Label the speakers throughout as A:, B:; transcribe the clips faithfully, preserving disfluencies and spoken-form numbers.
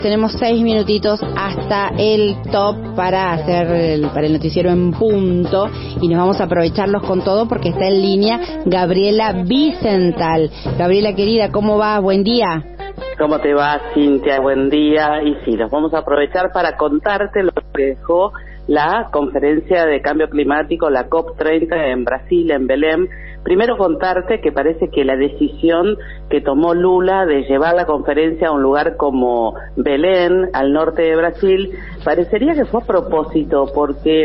A: Tenemos seis minutitos hasta el top para hacer el, para el noticiero en punto y nos vamos a aprovecharlos con todo porque está en línea Gabriela Wiesenthal. Gabriela querida, ¿cómo va? Buen día.
B: ¿Cómo te va, Cintia? Buen día. Y sí, nos vamos a aprovechar para contarte lo que dejó la conferencia de cambio climático, la COP treinta en Brasil, en Belém. Primero contarte que parece que la decisión que tomó Lula de llevar la conferencia a un lugar como Belém, al norte de Brasil, parecería que fue a propósito, porque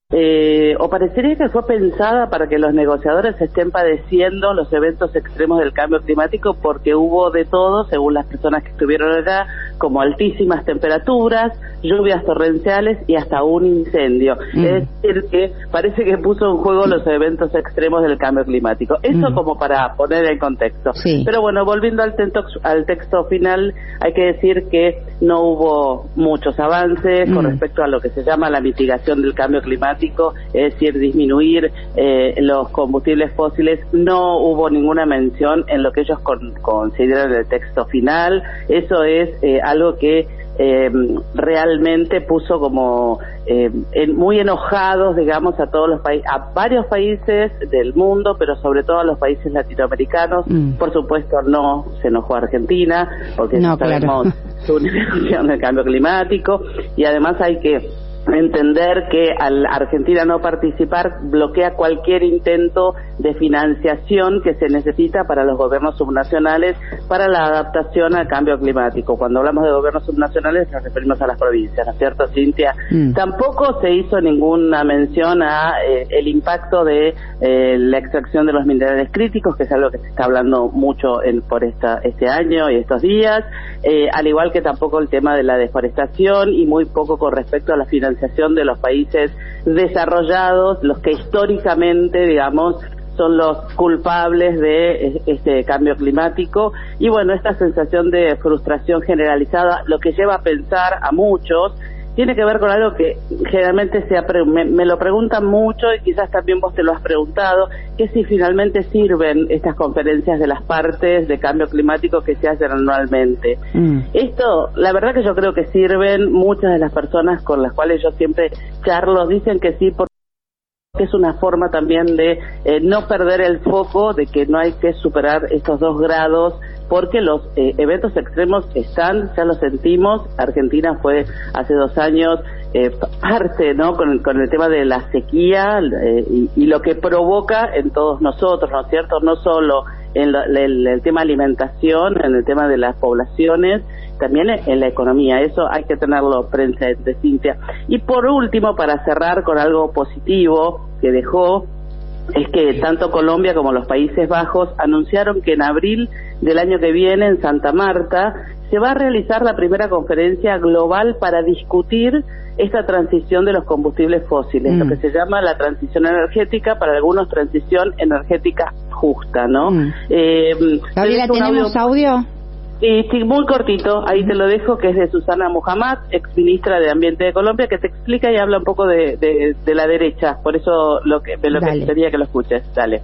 B: eh, o parecería que fue pensada para que los negociadores estén padeciendo los eventos extremos del cambio climático, porque hubo de todo, según las personas que estuvieron allá, como altísimas temperaturas, lluvias torrenciales y hasta un incendio. Mm. Es decir, que parece que puso en juego los eventos extremos del cambio climático. Eso mm. como para poner en contexto. Sí. Pero bueno, volviendo al, tento, al texto final, hay que decir que no hubo muchos avances mm. con respecto a lo que se llama la mitigación del cambio climático, es decir, disminuir eh, los combustibles fósiles. No hubo ninguna mención en lo que ellos con, consideran el texto final. Eso es eh, algo que Eh, realmente puso como eh, en, muy enojados, digamos, a todos los países, a varios países del mundo, pero sobre todo a los países latinoamericanos. Mm. Por supuesto, no se enojó a Argentina, porque no, sabemos claro. su negación del cambio climático, y además hay que entender que al Argentina no participar bloquea cualquier intento de financiación que se necesita para los gobiernos subnacionales para la adaptación al cambio climático. Cuando hablamos de gobiernos subnacionales nos referimos a las provincias, ¿no es cierto, Cintia? Mm. Tampoco se hizo ninguna mención a eh, el impacto de eh, la extracción de los minerales críticos, que es algo que se está hablando mucho en, por esta, este año y estos días, eh, al igual que tampoco el tema de la deforestación, y muy poco con respecto a la financiación de los países desarrollados, los que históricamente, digamos, son los culpables de este cambio climático. Y bueno, esta sensación de frustración generalizada, lo que lleva a pensar a muchos, tiene que ver con algo que generalmente se pre- me, me lo preguntan mucho, y quizás también vos te lo has preguntado, que si finalmente sirven estas conferencias de las partes de cambio climático que se hacen anualmente. Mm. Esto, la verdad que yo creo que sirven. Muchas de las personas con las cuales yo siempre charlo dicen que sí, porque es una forma también de eh, no perder el foco de que no hay que superar estos dos grados, porque los eh, eventos extremos están, ya lo sentimos. Argentina fue hace dos años eh, parte, ¿no?, con, con el tema de la sequía eh, y, y lo que provoca en todos nosotros, ¿no es cierto? No solo en lo, el, el tema alimentación, en el tema de las poblaciones, también en la economía. Eso hay que tenerlo presente, Cintia. Y por último, para cerrar con algo positivo que dejó, es que tanto Colombia como los Países Bajos anunciaron que en abril del año que viene, en Santa Marta, se va a realizar la primera conferencia global para discutir esta transición de los combustibles fósiles, mm. lo que se llama la transición energética, para algunos transición energética justa, ¿no? Mm. Eh,
A: Gabriela, ¿tenemos audio? audio?
B: Sí, sí, muy cortito, ahí te lo dejo, que es de Susana Muhammad, ex ministra de Ambiente de Colombia, que te explica y habla un poco de, de, de la derecha, por eso lo que, de lo Dale. que quería que lo escuches. Dale.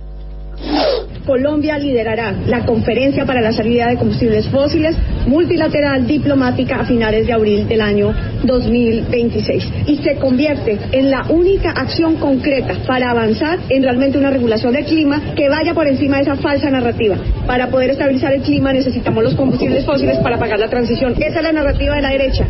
C: Colombia liderará la conferencia para la salida de combustibles fósiles multilateral diplomática a finales de abril del año dos mil veintiséis y se convierte en la única acción concreta para avanzar en realmente una regulación del clima que vaya por encima de esa falsa narrativa. Para poder estabilizar el clima necesitamos los combustibles fósiles para pagar la transición. Esa es la narrativa de la derecha.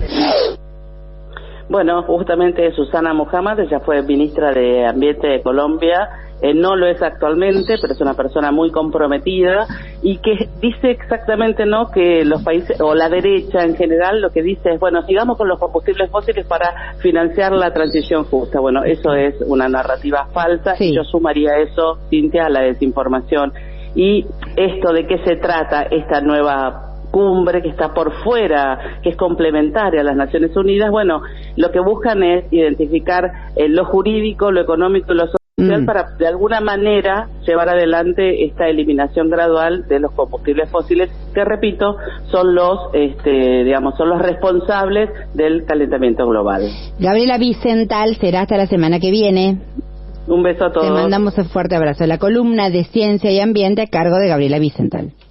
B: Bueno, justamente Susana Muhammad, ella fue ministra de Ambiente de Colombia, eh, no lo es actualmente, pero es una persona muy comprometida y que dice exactamente, ¿no?, que los países, o la derecha en general, lo que dice es, bueno, sigamos con los combustibles fósiles para financiar la transición justa. Bueno, eso es una narrativa falsa, sí. Y yo sumaría eso, Cintia, a la desinformación. Y esto, ¿de qué se trata esta nueva cumbre que está por fuera, que es complementaria a las Naciones Unidas? Bueno, lo que buscan es identificar eh, lo jurídico, lo económico y lo social mm. para de alguna manera llevar adelante esta eliminación gradual de los combustibles fósiles, que repito, son los este digamos son los responsables del calentamiento global.
A: Gabriela Wiesenthal, será hasta la semana que viene.
B: Un beso a todos.
A: Te mandamos un fuerte abrazo. La columna de Ciencia y Ambiente a cargo de Gabriela Wiesenthal.